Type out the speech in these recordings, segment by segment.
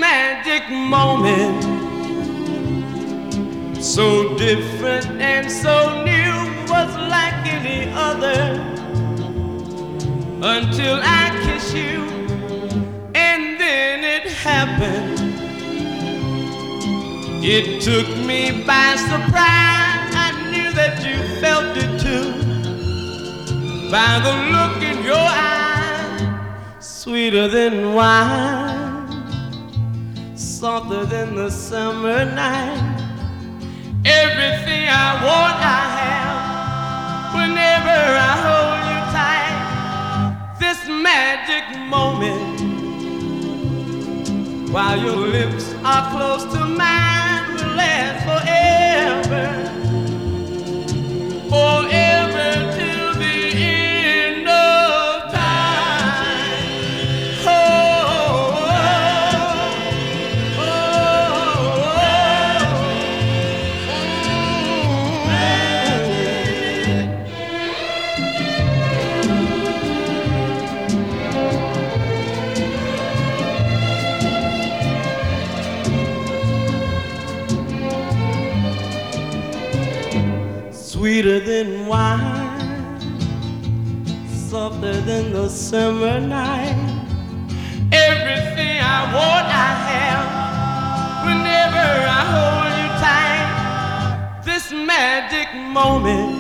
magic moment, so different and so new, was like any other until I kiss you, and then it happened. It took me by surprise. I knew that you felt it too, by the look in your eyes, sweeter than wine, softer than the summer night. Everything I want I have whenever I hold you tight. This magic moment, while your lips are close to mine, will last forever, forever till the end of time. Oh, oh, oh, sweeter than wine, softer than the summer night. Everything I want I have whenever I hold you tight. This magic moment,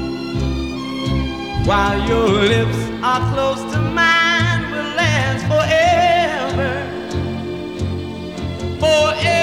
while your lips are close to mine, will last forever, forever.